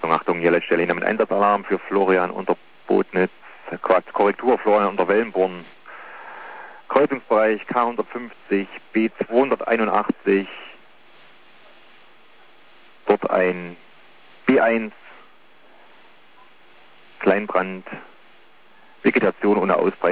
Achtung, Achtung, hier Leitstelle mit Einsatzalarm für Florian unter Botnitz, Korrektur Florian unter Wellenborn, Kreuzungsbereich K150, B281, dort ein B1, Kleinbrand, Vegetation ohne Ausbreitung.